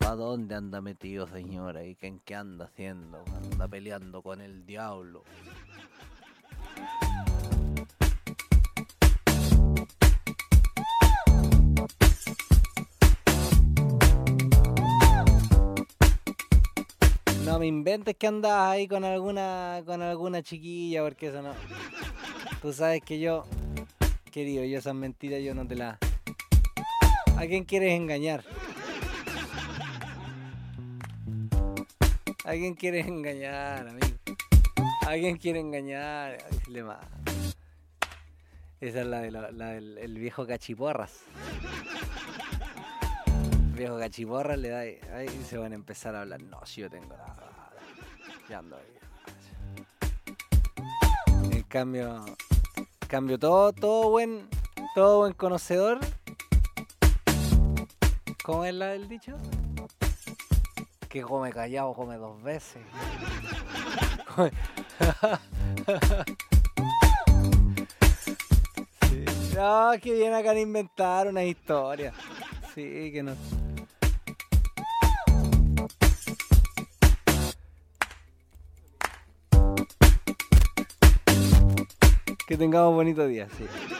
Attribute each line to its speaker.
Speaker 1: ¿A dónde anda metido, señora? ¿Y en qué anda haciendo? Anda peleando con el diablo. No me inventes que andas ahí con alguna chiquilla, porque eso no. Tú sabes que yo, querido, yo esas mentiras yo no te las... ¿A quién quieres engañar? ¿A quién quieres engañar, amigo? ¿A quién quiere engañar? Dile más. Esa es la del el viejo cachiporras. El viejo cachiporras le da ahí y se van a empezar a hablar. No, si yo tengo nada. Ya ando ahí. En cambio todo buen conocedor. ¿Cómo es el dicho? Que come callado, come dos veces. Sí. No, que viene acá a inventar una historia. Sí, que no. Que tengamos bonito día, sí.